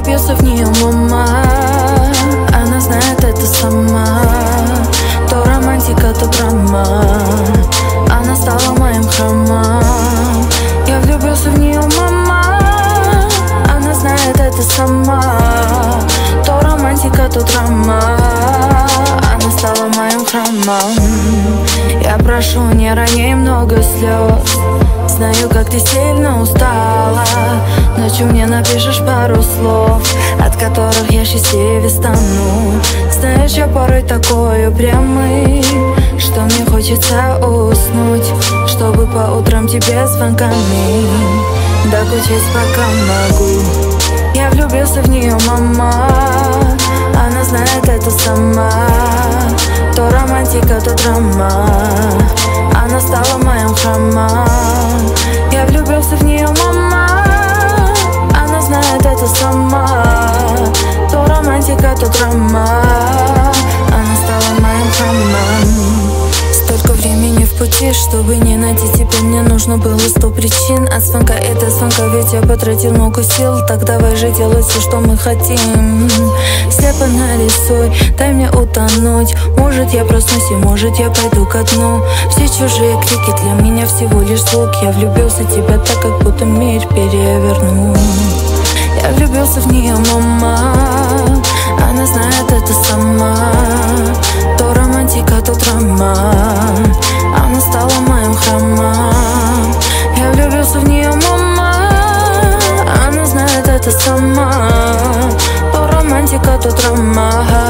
влюбился в нее, мама. Она знает это сама. То романтика, то драма. Она стала моим храмом. Я влюбился в нее, мама. Она знает это сама. То романтика, то драма. Она стала моим храмом. Я прошу, не роняй много слез. Знаю, как ты сильно устала. Ночью мне напишешь пару слов, от которых я счастливее стану. Знаешь, я порой такой упрямый, что мне хочется уснуть, чтобы по утрам тебе звонками докучать, пока могу. Я влюбился в нее, мама. Она знает это сама. То романтика, то драма. Она стала моим храмом. Я влюбился в нее, мама. Она знает это сама. То романтика, то драма. Она стала моим храмом. Столько времени в пути, чтобы не найти тебя, мне нужно было 100 причин. От звонка и до звонка, ведь я потратил много сил. Так давай же делать все, что мы хотим. Слепо нарисуй, дай мне утонуть. Может я проснусь и может я пойду ко дну. Все чужие крики для меня всего лишь звук. Я влюбился в тебя так, как будто мир переверну. Я влюбился в нее, мама. Она знает это сама. То романтика, то драма. Она стала моим храмом. Я влюбился в нее, мама. Она знает это сама. То романтика, то драма.